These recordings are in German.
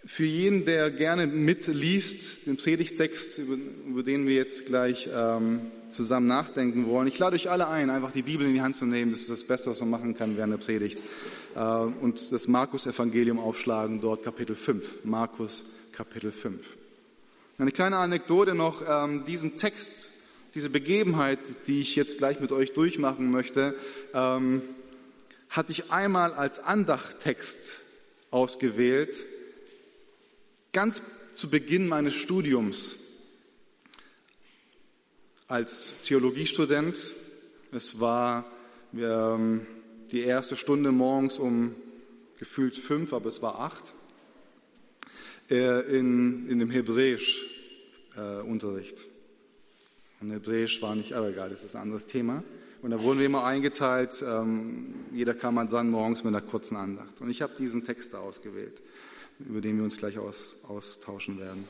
Für jeden, der gerne mitliest, den Predigttext, über den wir jetzt gleich zusammen nachdenken wollen, ich lade euch alle ein, einfach die Bibel in die Hand zu nehmen. Das ist das Beste, was man machen kann während der Predigt. Und das Markus-Evangelium aufschlagen, dort Kapitel 5. Markus, Kapitel 5. Eine kleine Anekdote noch, diesen Text, diese Begebenheit, die ich jetzt gleich mit euch durchmachen möchte, hatte ich einmal als Andachttext ausgewählt, ganz zu Beginn meines Studiums als Theologiestudent. Es war die erste Stunde morgens um gefühlt 5, aber es war 8, in dem Hebräisch-Unterricht. Und Hebräisch war nicht, aber egal, das ist ein anderes Thema. Und da wurden wir immer eingeteilt, jeder kam dann morgens mit einer kurzen Andacht. Und ich habe diesen Text da ausgewählt, über den wir uns gleich austauschen werden.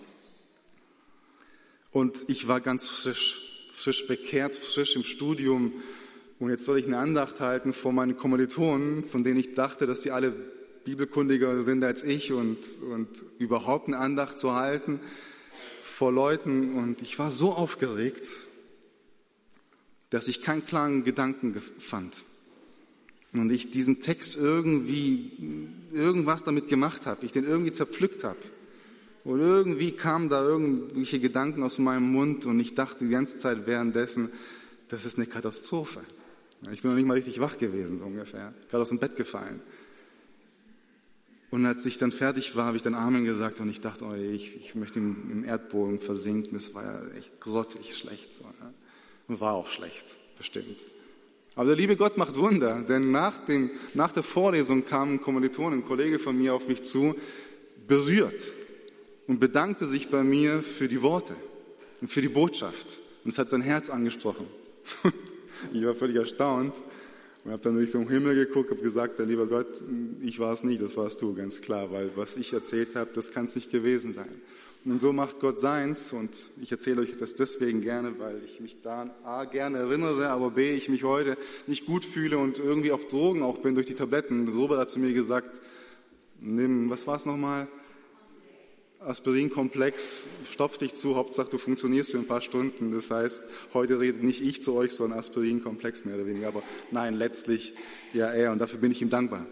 Und ich war ganz frisch bekehrt, frisch im Studium. Und jetzt soll ich eine Andacht halten vor meinen Kommilitonen, von denen ich dachte, dass sie alle bibelkundiger sind als ich und überhaupt eine Andacht zu halten vor Leuten. Und ich war so aufgeregt, dass ich keinen klaren Gedanken fand. Und ich diesen Text irgendwas damit gemacht habe, ich den irgendwie zerpflückt habe. Und irgendwie kamen da irgendwelche Gedanken aus meinem Mund und ich dachte die ganze Zeit währenddessen, das ist eine Katastrophe. Ich bin noch nicht mal richtig wach gewesen, so ungefähr. Gerade aus dem Bett gefallen. Und als ich dann fertig war, habe ich dann Amen gesagt und ich dachte, oh, ich möchte im Erdboden versinken. Das war ja echt grottig schlecht. So, ja. Und war auch schlecht, bestimmt. Aber der liebe Gott macht Wunder, denn nach der Vorlesung kam ein Kommilitone, ein Kollege von mir auf mich zu, berührt und bedankte sich bei mir für die Worte und für die Botschaft. Und es hat sein Herz angesprochen. Ich war völlig erstaunt und habe dann Richtung Himmel geguckt, habe gesagt, der lieber Gott, ich war es nicht, das warst du, ganz klar, weil was ich erzählt habe, das kann es nicht gewesen sein. Und so macht Gott seins und ich erzähle euch das deswegen gerne, weil ich mich da A gerne erinnere, aber B, ich mich heute nicht gut fühle und irgendwie auf Drogen auch bin durch die Tabletten. Robert hat zu mir gesagt, nimm, was war es nochmal? Aspirinkomplex, stopf dich zu, Hauptsache du funktionierst für ein paar Stunden. Das heißt, heute redet nicht ich zu euch, sondern Aspirinkomplex mehr oder weniger. Aber nein, letztlich ja er und dafür bin ich ihm dankbar.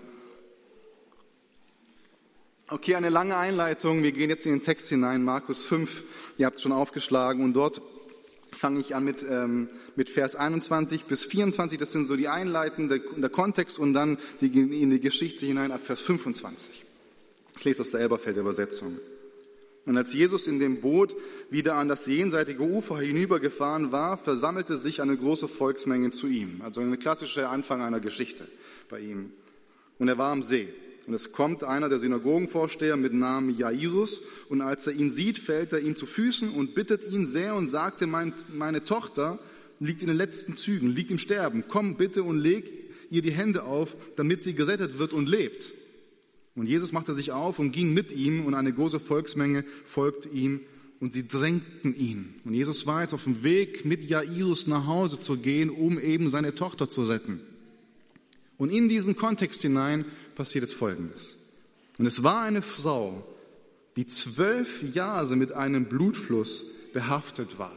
Okay, eine lange Einleitung. Wir gehen jetzt in den Text hinein, Markus 5. Ihr habt es schon aufgeschlagen und dort fange ich an mit Vers 21 bis 24. Das sind so die Einleitenden, der Kontext und dann in die Geschichte hinein ab Vers 25. Ich lese aus der Elberfelder Übersetzung. Und als Jesus in dem Boot wieder an das jenseitige Ufer hinübergefahren war, versammelte sich eine große Volksmenge zu ihm. Also eine klassische Anfang einer Geschichte bei ihm. Und er war am See. Und es kommt einer der Synagogenvorsteher mit Namen Jairus und als er ihn sieht, fällt er ihm zu Füßen und bittet ihn sehr und sagte, meine Tochter liegt in den letzten Zügen, liegt im Sterben. Komm bitte und leg ihr die Hände auf, damit sie gerettet wird und lebt. Und Jesus machte sich auf und ging mit ihm und eine große Volksmenge folgte ihm und sie drängten ihn. Und Jesus war jetzt auf dem Weg, mit Jairus nach Hause zu gehen, um eben seine Tochter zu retten. Und in diesen Kontext hinein passiert jetzt Folgendes. Und es war eine Frau, die 12 Jahre mit einem Blutfluss behaftet war.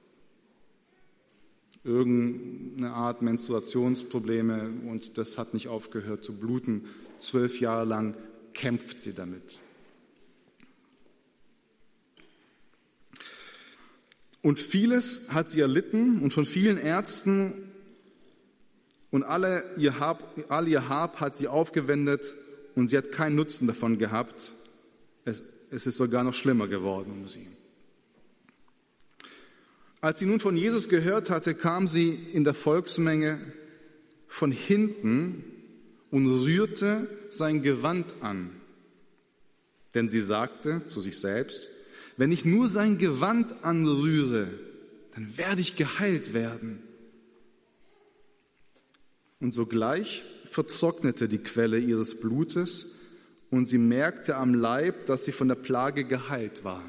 Irgendeine Art Menstruationsprobleme und das hat nicht aufgehört zu bluten. 12 Jahre lang kämpft sie damit. Und vieles hat sie erlitten und von vielen Ärzten und all ihr Hab hat sie aufgewendet und sie hat keinen Nutzen davon gehabt. Es ist sogar noch schlimmer geworden um sie. Als sie nun von Jesus gehört hatte, kam sie in der Volksmenge von hinten und rührte sein Gewand an. Denn sie sagte zu sich selbst, wenn ich nur sein Gewand anrühre, dann werde ich geheilt werden. Und sogleich vertrocknete die Quelle ihres Blutes und sie merkte am Leib, dass sie von der Plage geheilt war.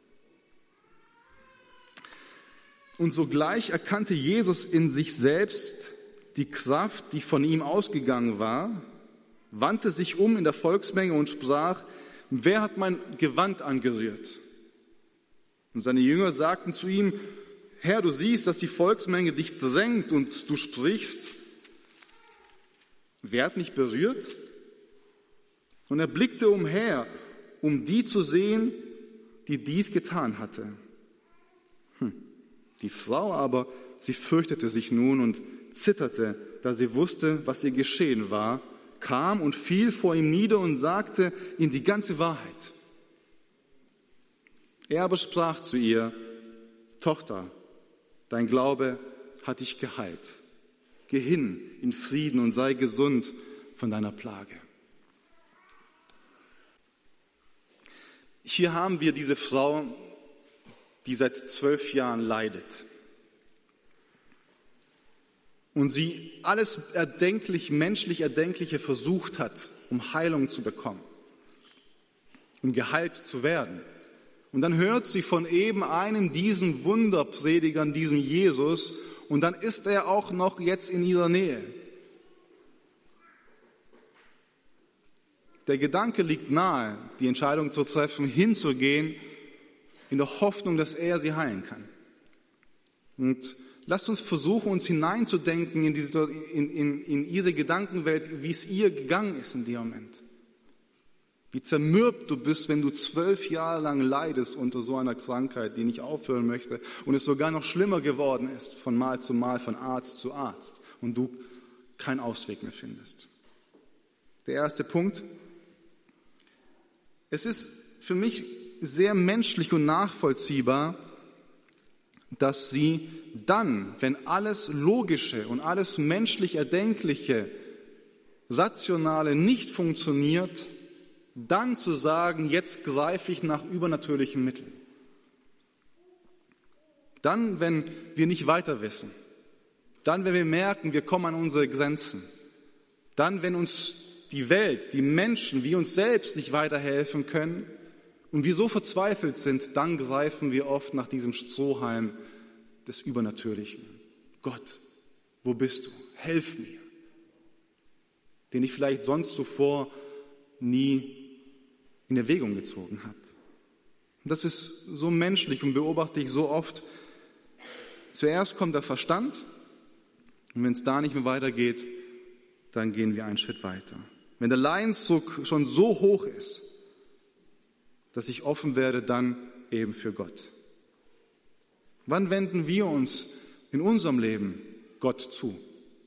Und sogleich erkannte Jesus in sich selbst die Kraft, die von ihm ausgegangen war, wandte sich um in der Volksmenge und sprach, wer hat mein Gewand angerührt? Und seine Jünger sagten zu ihm, Herr, du siehst, dass die Volksmenge dich drängt und du sprichst, wer hat mich berührt? Und er blickte umher, um die zu sehen, die dies getan hatte. Die Frau aber, sie fürchtete sich nun und zitterte, da sie wusste, was ihr geschehen war, kam und fiel vor ihm nieder und sagte ihm die ganze Wahrheit. Er aber sprach zu ihr, Tochter, dein Glaube hat dich geheilt. Geh hin in Frieden und sei gesund von deiner Plage. Hier haben wir diese Frau, die seit 12 Jahren leidet. Und sie alles menschlich Erdenkliche versucht hat, um Heilung zu bekommen, um geheilt zu werden. Und dann hört sie von eben einem diesen Wunderpredigern, diesem Jesus, und dann ist er auch noch jetzt in ihrer Nähe. Der Gedanke liegt nahe, die Entscheidung zu treffen, hinzugehen, in der Hoffnung, dass er sie heilen kann. Und lasst uns versuchen, uns hineinzudenken in ihre Gedankenwelt, wie es ihr gegangen ist in dem Moment. Wie zermürbt du bist, wenn du 12 Jahre lang leidest unter so einer Krankheit, die nicht aufhören möchte und es sogar noch schlimmer geworden ist, von Mal zu Mal, von Arzt zu Arzt und du keinen Ausweg mehr findest. Der erste Punkt. Es ist für mich sehr menschlich und nachvollziehbar, dass sie dann, wenn alles Logische und alles menschlich Erdenkliche, Rationale nicht funktioniert, dann zu sagen, jetzt greife ich nach übernatürlichen Mitteln. Dann, wenn wir nicht weiter wissen. Dann, wenn wir merken, wir kommen an unsere Grenzen. Dann, wenn uns die Welt, die Menschen, wie uns selbst nicht weiterhelfen können und wir so verzweifelt sind, dann greifen wir oft nach diesem Strohhalm des Übernatürlichen. Gott, wo bist du? Helf mir. Den ich vielleicht sonst zuvor nie in Erwägung gezogen habe. Und das ist so menschlich und beobachte ich so oft. Zuerst kommt der Verstand und wenn es da nicht mehr weitergeht, dann gehen wir einen Schritt weiter. Wenn der Leidensdruck schon so hoch ist, dass ich offen werde, dann eben für Gott. Wann wenden wir uns in unserem Leben Gott zu?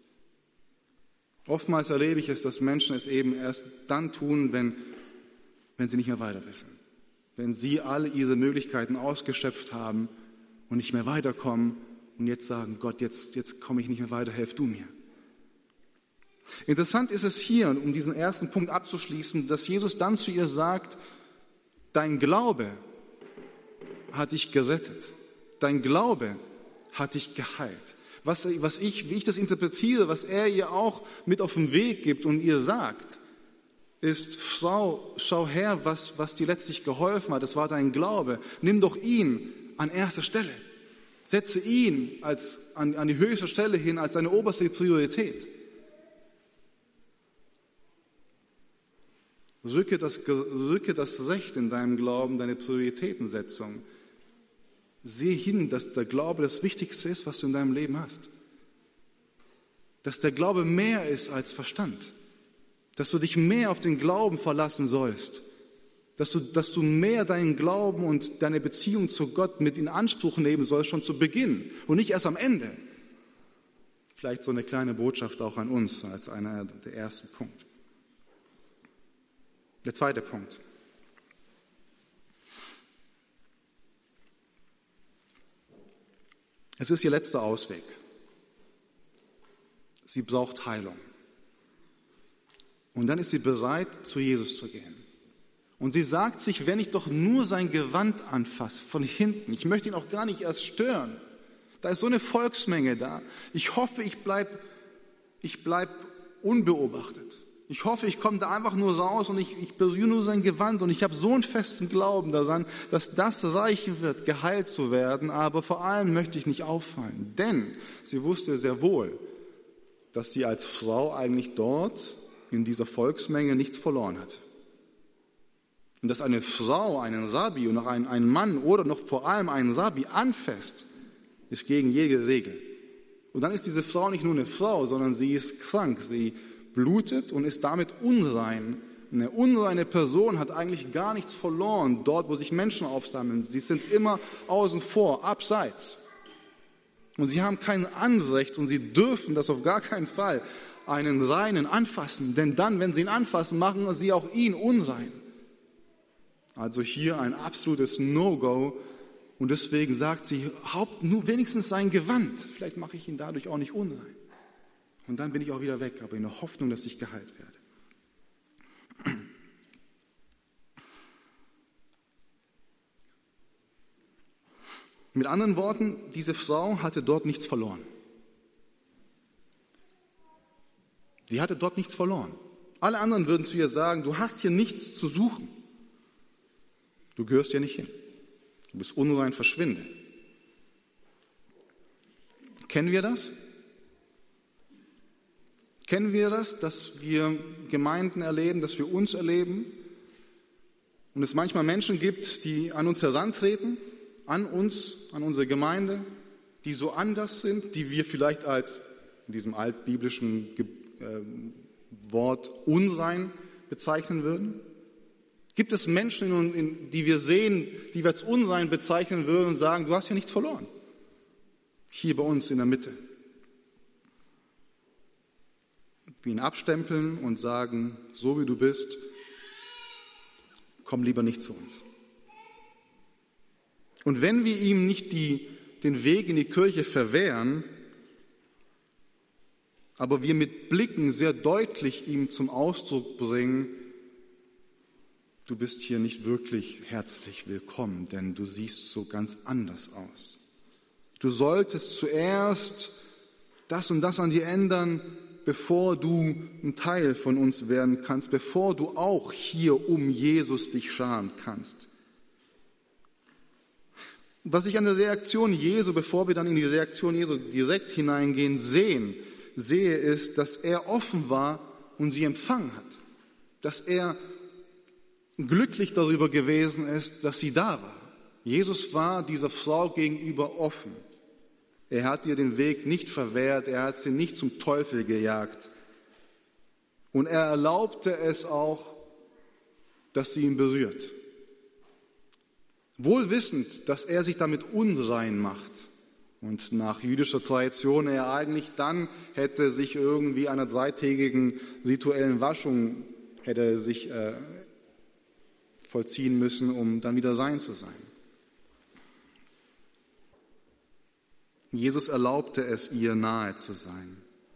Oftmals erlebe ich es, dass Menschen es eben erst dann tun, wenn sie nicht mehr weiter wissen. Wenn sie alle ihre Möglichkeiten ausgeschöpft haben und nicht mehr weiterkommen und jetzt sagen, Gott, jetzt komme ich nicht mehr weiter, helf du mir. Interessant ist es hier, um diesen ersten Punkt abzuschließen, dass Jesus dann zu ihr sagt, dein Glaube hat dich gerettet. Dein Glaube hat dich geheilt. Wie ich das interpretiere, was er ihr auch mit auf den Weg gibt und ihr sagt, ist, Frau, schau her, was dir letztlich geholfen hat. Das war dein Glaube. Nimm doch ihn an erster Stelle. Setze ihn an die höchste Stelle hin als deine oberste Priorität. Rücke das Recht in deinem Glauben, deine Prioritätensetzung. Sehe hin, dass der Glaube das Wichtigste ist, was du in deinem Leben hast. Dass der Glaube mehr ist als Verstand. Dass du dich mehr auf den Glauben verlassen sollst. Dass du mehr deinen Glauben und deine Beziehung zu Gott mit in Anspruch nehmen sollst, schon zu Beginn und nicht erst am Ende. Vielleicht so eine kleine Botschaft auch an uns als einer der ersten Punkte. Der zweite Punkt. Es ist ihr letzter Ausweg. Sie braucht Heilung. Und dann ist sie bereit, zu Jesus zu gehen. Und sie sagt sich, wenn ich doch nur sein Gewand anfasse, von hinten, ich möchte ihn auch gar nicht erst stören. Da ist so eine Volksmenge da. Ich hoffe, ich bleib unbeobachtet. Ich hoffe, ich komme da einfach nur raus und ich berühre nur sein Gewand und ich habe so einen festen Glauben daran, dass das reichen wird, geheilt zu werden, aber vor allem möchte ich nicht auffallen. Denn sie wusste sehr wohl, dass sie als Frau eigentlich dort in dieser Volksmenge nichts verloren hat. Und dass eine Frau einen Rabbi und auch einen Mann oder noch vor allem einen Rabbi anfasst, ist gegen jede Regel. Und dann ist diese Frau nicht nur eine Frau, sondern sie ist krank. Sie blutet und ist damit unrein. Eine unreine Person hat eigentlich gar nichts verloren, dort, wo sich Menschen aufsammeln. Sie sind immer außen vor, abseits. Und sie haben kein Anrecht und sie dürfen das auf gar keinen Fall einen Reinen anfassen. Denn dann, wenn sie ihn anfassen, machen sie auch ihn unrein. Also hier ein absolutes No-Go. Und deswegen sagt sie, nur wenigstens sein Gewand. Vielleicht mache ich ihn dadurch auch nicht unrein. Und dann bin ich auch wieder weg, aber in der Hoffnung, dass ich geheilt werde. Mit anderen Worten, diese Frau hatte dort nichts verloren. Sie hatte dort nichts verloren. Alle anderen würden zu ihr sagen, du hast hier nichts zu suchen. Du gehörst hier nicht hin. Du bist unrein, verschwinde. Kennen wir das? Kennen wir das, dass wir Gemeinden erleben, dass wir uns erleben und es manchmal Menschen gibt, die an uns herantreten, an uns, an unsere Gemeinde, die so anders sind, die wir vielleicht als in diesem altbiblischen Wort unrein bezeichnen würden? Gibt es Menschen, die wir sehen, die wir als unrein bezeichnen würden und sagen, du hast hier nichts verloren? Hier bei uns in der Mitte. Wir ihn abstempeln und sagen, so wie du bist, komm lieber nicht zu uns. Und wenn wir ihm nicht den Weg in die Kirche verwehren, aber wir mit Blicken sehr deutlich ihm zum Ausdruck bringen, du bist hier nicht wirklich herzlich willkommen, denn du siehst so ganz anders aus. Du solltest zuerst das und das an dir ändern, bevor du ein Teil von uns werden kannst, bevor du auch hier um Jesus dich scharen kannst. Was ich an der Reaktion Jesu, bevor wir dann in die Reaktion Jesu direkt hineingehen, sehe, ist, dass er offen war und sie empfangen hat. Dass er glücklich darüber gewesen ist, dass sie da war. Jesus war dieser Frau gegenüber offen. Er hat ihr den Weg nicht verwehrt, er hat sie nicht zum Teufel gejagt. Und er erlaubte es auch, dass sie ihn berührt. Wohl wissend, dass er sich damit unrein macht. Und nach jüdischer Tradition er eigentlich dann hätte sich irgendwie einer 3-tägigen rituellen Waschung hätte sich vollziehen müssen, um dann wieder rein zu sein. Jesus erlaubte es, ihr nahe zu sein.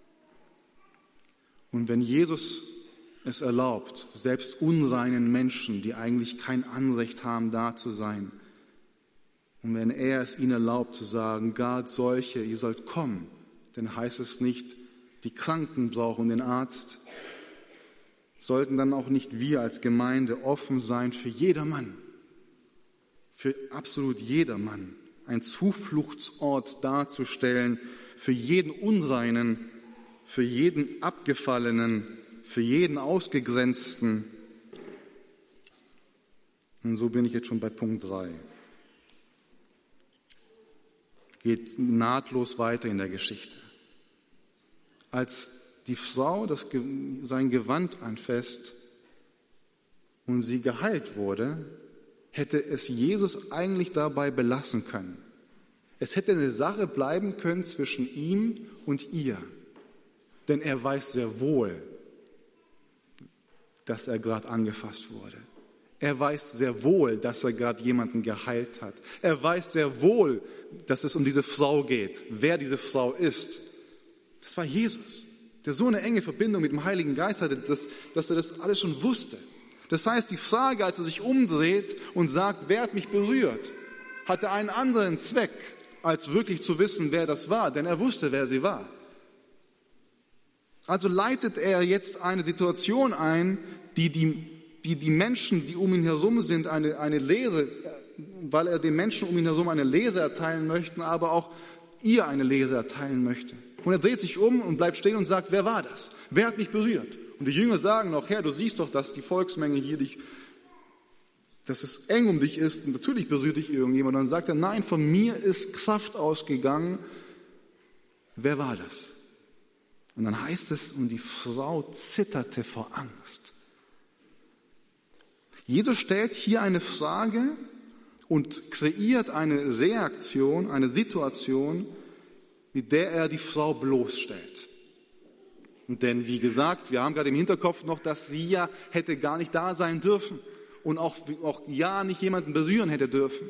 Und wenn Jesus es erlaubt, selbst unreinen Menschen, die eigentlich kein Anrecht haben, da zu sein, und wenn er es ihnen erlaubt zu sagen, gar solche, ihr sollt kommen, dann heißt es nicht, die Kranken brauchen den Arzt, sollten dann auch nicht wir als Gemeinde offen sein für jedermann, für absolut jedermann, ein Zufluchtsort darzustellen für jeden Unreinen, für jeden Abgefallenen, für jeden Ausgegrenzten. Und so bin ich jetzt schon bei Punkt 3. Geht nahtlos weiter in der Geschichte. Als die Frau sein Gewand anfasst und sie geheilt wurde, hätte es Jesus eigentlich dabei belassen können. Es hätte eine Sache bleiben können zwischen ihm und ihr. Denn er weiß sehr wohl, dass er gerade angefasst wurde. Er weiß sehr wohl, dass er gerade jemanden geheilt hat. Er weiß sehr wohl, dass es um diese Frau geht, wer diese Frau ist. Das war Jesus, der so eine enge Verbindung mit dem Heiligen Geist hatte, dass er das alles schon wusste. Das heißt, die Frage, als er sich umdreht und sagt, wer hat mich berührt, hatte einen anderen Zweck, als wirklich zu wissen, wer das war, denn er wusste, wer sie war. Also leitet er jetzt eine Situation ein, die Menschen, die um ihn herum sind, eine Lehre, weil er den Menschen um ihn herum eine Lehre erteilen möchte, aber auch ihr eine Lehre erteilen möchte. Und er dreht sich um und bleibt stehen und sagt, wer war das? Wer hat mich berührt? Und die Jünger sagen noch, Herr, du siehst doch, dass die Volksmenge hier dich dass es eng um dich ist und natürlich berührt dich irgendjemand. Und dann sagt er, nein, von mir ist Kraft ausgegangen. Wer war das? Und dann heißt es, und die Frau zitterte vor Angst. Jesus stellt hier eine Frage und kreiert eine Reaktion, eine Situation, mit der er die Frau bloßstellt. Denn wie gesagt, wir haben gerade im Hinterkopf noch, dass sie ja hätte gar nicht da sein dürfen und auch ja nicht jemanden berühren hätte dürfen.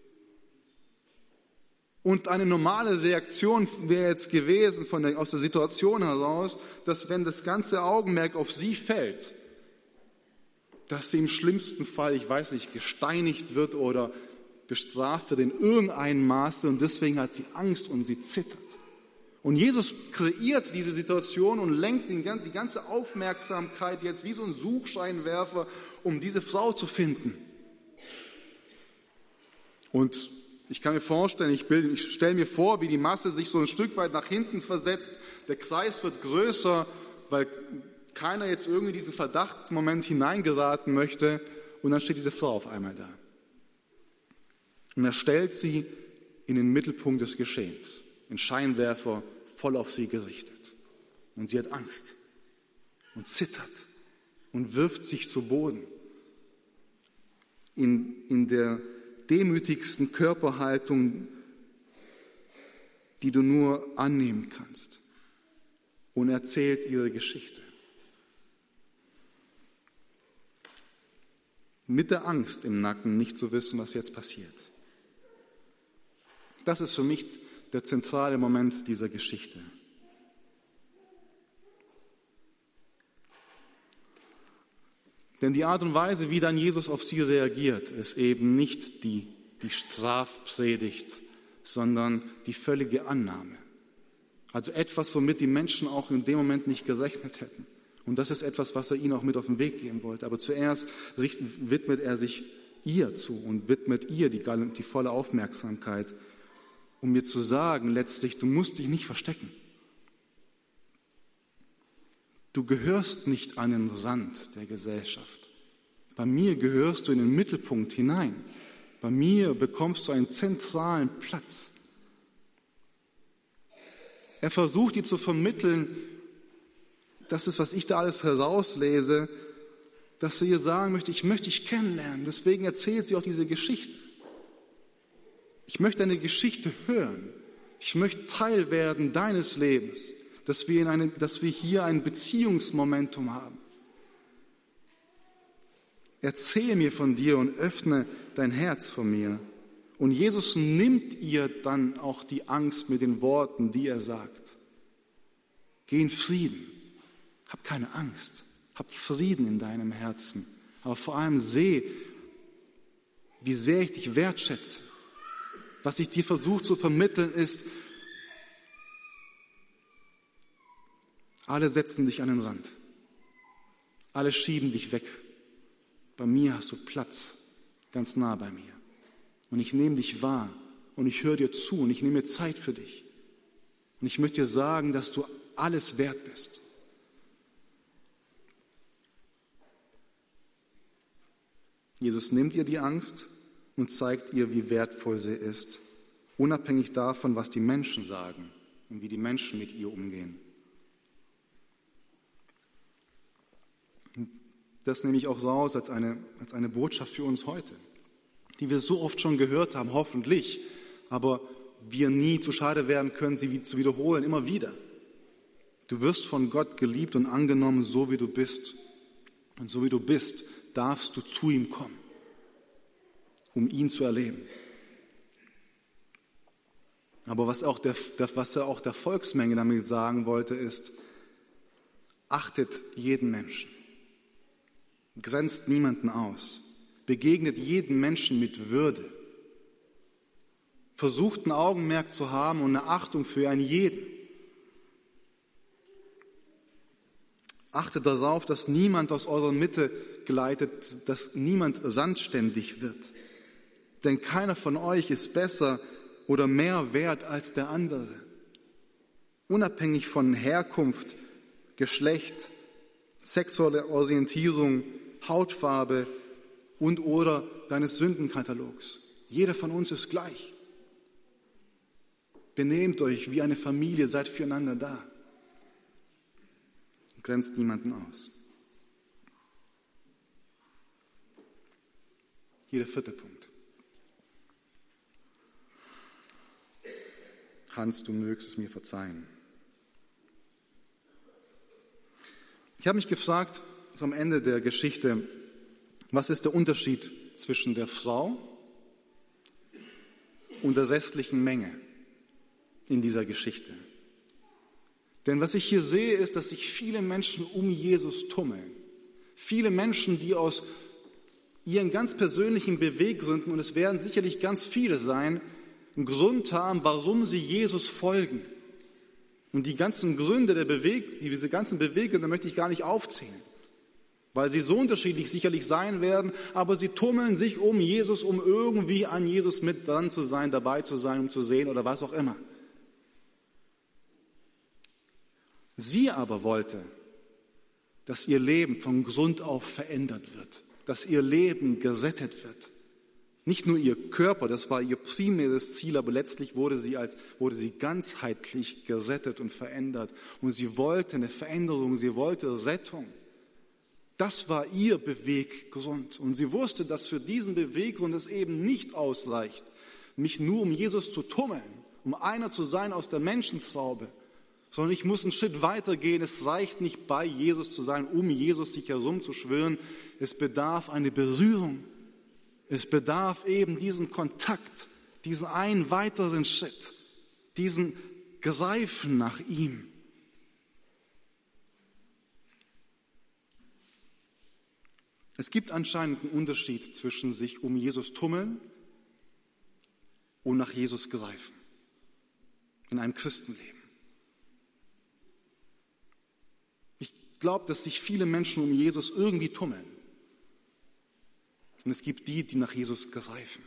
Und eine normale Reaktion wäre jetzt gewesen aus der Situation heraus, dass wenn das ganze Augenmerk auf sie fällt, dass sie im schlimmsten Fall, ich weiß nicht, gesteinigt wird oder bestraft wird in irgendeinem Maße und deswegen hat sie Angst und sie zittert. Und Jesus kreiert diese Situation und lenkt die ganze Aufmerksamkeit jetzt wie so ein Suchscheinwerfer, um diese Frau zu finden. Und ich kann mir vorstellen, ich stelle mir vor, wie die Masse sich so ein Stück weit nach hinten versetzt. Der Kreis wird größer, weil keiner jetzt irgendwie diesen Verdachtsmoment hineingeraten möchte. Und dann steht diese Frau auf einmal da. Und er stellt sie in den Mittelpunkt des Geschehens. Ein Scheinwerfer voll auf sie gerichtet. Und sie hat Angst und zittert und wirft sich zu Boden. In der demütigsten Körperhaltung, die du nur annehmen kannst. Und erzählt ihre Geschichte. Mit der Angst im Nacken, nicht zu wissen, was jetzt passiert. Das ist für mich der zentrale Moment dieser Geschichte. Denn die Art und Weise, wie dann Jesus auf sie reagiert, ist eben nicht die Strafpredigt, sondern die völlige Annahme. Also etwas, womit die Menschen auch in dem Moment nicht gerechnet hätten. Und das ist etwas, was er ihnen auch mit auf den Weg geben wollte. Aber zuerst widmet er sich ihr zu und widmet ihr die volle Aufmerksamkeit, um mir zu sagen, letztlich, du musst dich nicht verstecken. Du gehörst nicht an den Rand der Gesellschaft. Bei mir gehörst du in den Mittelpunkt hinein. Bei mir bekommst du einen zentralen Platz. Er versucht dir zu vermitteln, das ist, was ich da alles herauslese, dass sie ihr sagen möchte, ich möchte dich kennenlernen. Deswegen erzählt sie auch diese Geschichte. Ich möchte deine Geschichte hören. Ich möchte Teil werden deines Lebens, dass wir hier ein Beziehungsmomentum haben. Erzähl mir von dir und öffne dein Herz vor mir. Und Jesus nimmt ihr dann auch die Angst mit den Worten, die er sagt. Geh in Frieden. Hab keine Angst. Hab Frieden in deinem Herzen. Aber vor allem seh, wie sehr ich dich wertschätze. Was ich dir versuche zu vermitteln ist, alle setzen dich an den Rand. Alle schieben dich weg. Bei mir hast du Platz, ganz nah bei mir. Und ich nehme dich wahr und ich höre dir zu und ich nehme mir Zeit für dich. Und ich möchte dir sagen, dass du alles wert bist. Jesus nimmt ihr die Angst und zeigt ihr, wie wertvoll sie ist, unabhängig davon, was die Menschen sagen und wie die Menschen mit ihr umgehen. Das nehme ich auch raus als eine Botschaft für uns heute, die wir so oft schon gehört haben, hoffentlich, aber wir nie zu schade werden können, sie zu wiederholen, immer wieder. Du wirst von Gott geliebt und angenommen, so wie du bist. Und so wie du bist, darfst du zu ihm kommen, um ihn zu erleben. Aber was er auch der Volksmenge damit sagen wollte, ist, achtet jeden Menschen, grenzt niemanden aus, begegnet jeden Menschen mit Würde, versucht ein Augenmerk zu haben und eine Achtung für einen jeden. Achtet darauf, dass niemand aus eurer Mitte gleitet, dass niemand randständig wird. Denn keiner von euch ist besser oder mehr wert als der andere. Unabhängig von Herkunft, Geschlecht, sexuelle Orientierung, Hautfarbe und oder deines Sündenkatalogs. Jeder von uns ist gleich. Benehmt euch wie eine Familie, seid füreinander da. Grenzt niemanden aus. Hier der 4. Punkt. Hans, du mögst es mir verzeihen. Ich habe mich gefragt, so am Ende der Geschichte, was ist der Unterschied zwischen der Frau und der restlichen Menge in dieser Geschichte? Denn was ich hier sehe, ist, dass sich viele Menschen um Jesus tummeln. Viele Menschen, die aus ihren ganz persönlichen Beweggründen, und es werden sicherlich ganz viele sein, einen Grund haben, warum sie Jesus folgen. Und die ganzen Gründe, diese ganzen Beweggründe möchte ich gar nicht aufzählen, weil sie so unterschiedlich sicherlich sein werden, aber sie tummeln sich um Jesus, um irgendwie an Jesus mit dran zu sein, dabei zu sein, um zu sehen oder was auch immer. Sie aber wollte, dass ihr Leben von Grund auf verändert wird, dass ihr Leben gerettet wird. Nicht nur ihr Körper, das war ihr primäres Ziel, aber letztlich wurde sie ganzheitlich gerettet und verändert. Und sie wollte eine Veränderung, sie wollte Rettung. Das war ihr Beweggrund. Und sie wusste, dass für diesen Beweggrund es eben nicht ausreicht, mich nur um Jesus zu tummeln, um einer zu sein aus der Menschentraube, sondern ich muss einen Schritt weitergehen. Es reicht nicht, bei Jesus zu sein, um Jesus sich herumzuschwirren. Es bedarf eine Berührung. Es bedarf eben diesen Kontakt, diesen einen weiteren Schritt, diesen Greifen nach ihm. Es gibt anscheinend einen Unterschied zwischen sich um Jesus tummeln und nach Jesus greifen in einem Christenleben. Ich glaube, dass sich viele Menschen um Jesus irgendwie tummeln. Und es gibt die, die nach Jesus greifen.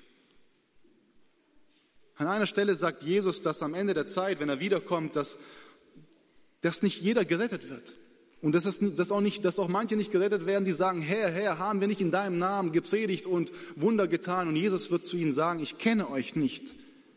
An einer Stelle sagt Jesus, dass am Ende der Zeit, wenn er wiederkommt, dass nicht jeder gerettet wird. Und dass auch manche nicht gerettet werden, die sagen, Herr, Herr, haben wir nicht in deinem Namen gepredigt und Wunder getan? Und Jesus wird zu ihnen sagen, ich kenne euch nicht.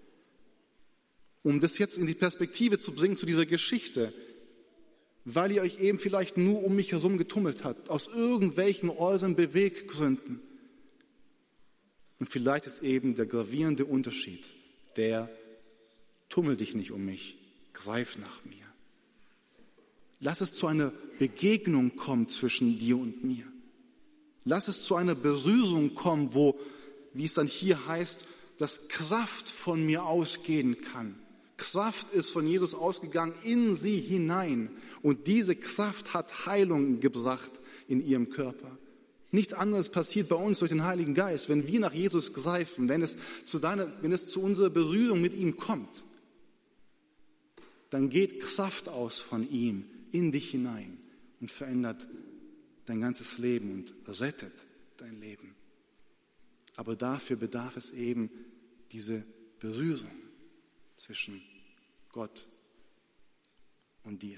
Um das jetzt in die Perspektive zu bringen zu dieser Geschichte, weil ihr euch eben vielleicht nur um mich herum getummelt habt, aus irgendwelchen äußeren Beweggründen. Und vielleicht ist eben der gravierende Unterschied, tummel dich nicht um mich, greif nach mir. Lass es zu einer Begegnung kommen zwischen dir und mir. Lass es zu einer Berührung kommen, wo, wie es dann hier heißt, dass Kraft von mir ausgehen kann. Kraft ist von Jesus ausgegangen in sie hinein. Und diese Kraft hat Heilung gebracht in ihrem Körper. Nichts anderes passiert bei uns durch den Heiligen Geist. Wenn wir nach Jesus greifen, wenn es zu unserer Berührung mit ihm kommt, dann geht Kraft aus von ihm in dich hinein und verändert dein ganzes Leben und rettet dein Leben. Aber dafür bedarf es eben diese Berührung zwischen Gott und dir.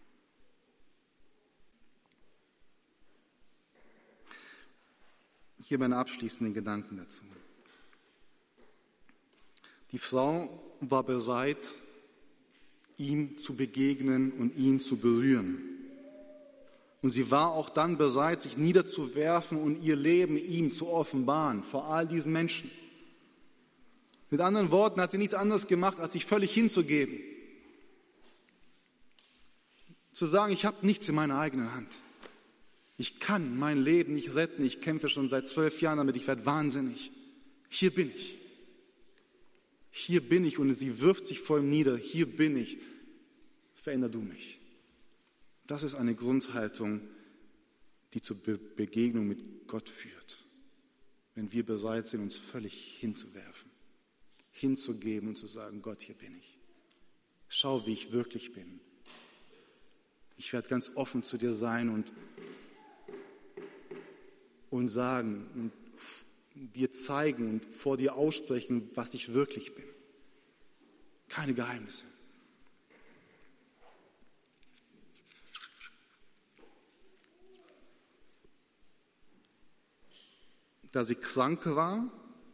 Hier meine abschließenden Gedanken dazu. Die Frau war bereit, ihm zu begegnen und ihn zu berühren. Und sie war auch dann bereit, sich niederzuwerfen und ihr Leben ihm zu offenbaren, vor all diesen Menschen. Mit anderen Worten hat sie nichts anderes gemacht, als sich völlig hinzugeben. Zu sagen, ich habe nichts in meiner eigenen Hand. Ich kann mein Leben nicht retten. Ich kämpfe schon seit 12 Jahren damit. Ich werde wahnsinnig. Hier bin ich. Hier bin ich. Und sie wirft sich vor ihm nieder. Hier bin ich. Veränder du mich. Das ist eine Grundhaltung, die zur Begegnung mit Gott führt. Wenn wir bereit sind, uns völlig hinzuwerfen, hinzugeben und zu sagen, Gott, hier bin ich. Schau, wie ich wirklich bin. Ich werde ganz offen zu dir sein und sagen und dir zeigen und vor dir aussprechen, was ich wirklich bin. Keine Geheimnisse. Da sie krank war,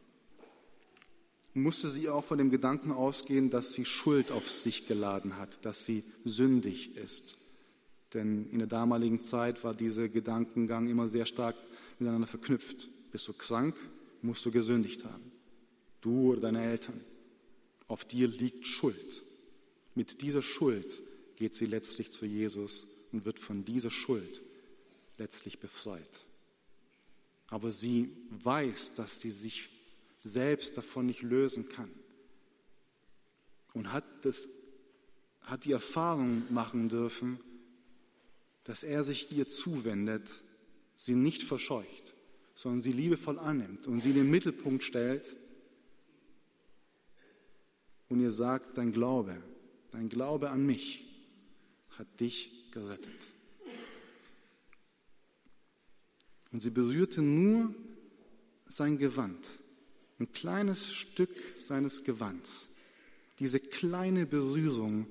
musste sie auch von dem Gedanken ausgehen, dass sie Schuld auf sich geladen hat, dass sie sündig ist. Denn in der damaligen Zeit war dieser Gedankengang immer sehr stark miteinander verknüpft. Bist du krank, musst du gesündigt haben. Du oder deine Eltern. Auf dir liegt Schuld. Mit dieser Schuld geht sie letztlich zu Jesus und wird von dieser Schuld letztlich befreit. Aber sie weiß, dass sie sich selbst davon nicht lösen kann. Und hat die Erfahrung machen dürfen, dass er sich ihr zuwendet, sie nicht verscheucht, sondern sie liebevoll annimmt und sie in den Mittelpunkt stellt und ihr sagt, dein Glaube an mich hat dich gerettet. Und sie berührte nur sein Gewand, ein kleines Stück seines Gewands. Diese kleine Berührung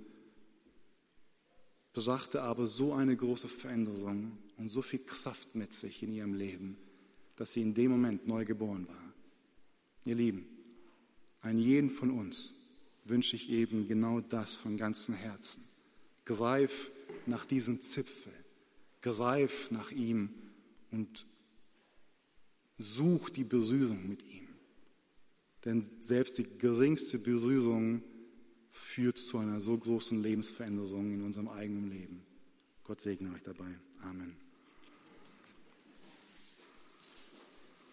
brachte aber so eine große Veränderung und so viel Kraft mit sich in ihrem Leben, dass sie in dem Moment neu geboren war. Ihr Lieben, an jeden von uns wünsche ich eben genau das von ganzem Herzen. Greif nach diesem Zipfel, greif nach ihm und such die Berührung mit ihm. Denn selbst die geringste Berührung führt zu einer so großen Lebensveränderung in unserem eigenen Leben. Gott segne euch dabei. Amen.